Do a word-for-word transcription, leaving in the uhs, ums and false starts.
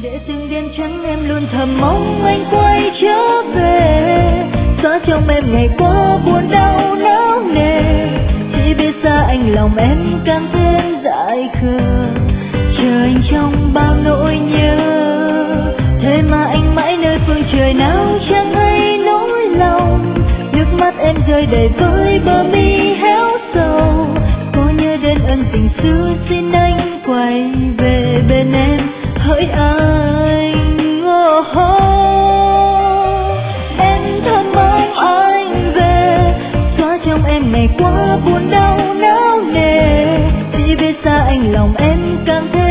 để từng đêm trắng em luôn thầm mong anh quay trở về, xóa trong em ngày qua buồn đau não nề. Chỉ biết xa anh lòng em càng thêm dại khờ, chờ anh trong bao nỗi nhớ. Thế mà anh mãi nơi phương trời nào chẳng hay nỗi lòng, nước mắt em rơi đầy với bờ mi héo sầu. Có nhớ đến ân tình xưa xin anh quay về bên em hỡi anh. Oh, oh. Em thầm mong anh về, xóa trong em ngày qua buồn đau não nề. Chỉ biết xa anh lòng em càng thêm